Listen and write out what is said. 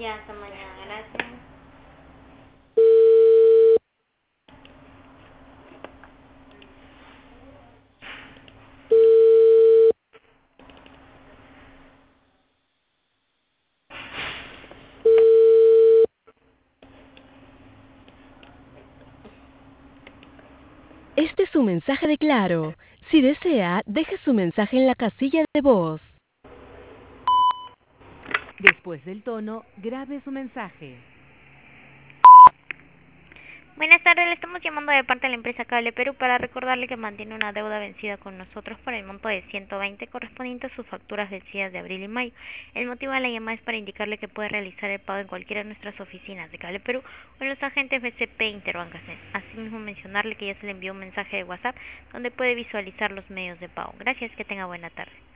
Ya, hasta mañana, gracias. Este es su mensaje de Claro. Si desea, deje su mensaje en la casilla de voz. Después del tono, grabe su mensaje. Buenas tardes, le estamos llamando de parte de la empresa Cable Perú para recordarle que mantiene una deuda vencida con nosotros por el monto de 120 correspondiente a sus facturas vencidas de abril y mayo. El motivo de la llamada es para indicarle que puede realizar el pago en cualquiera de nuestras oficinas de Cable Perú o en los agentes BCP Interbancasen. Asimismo, mencionarle que ya se le envió un mensaje de WhatsApp donde puede visualizar los medios de pago. Gracias, que tenga buena tarde.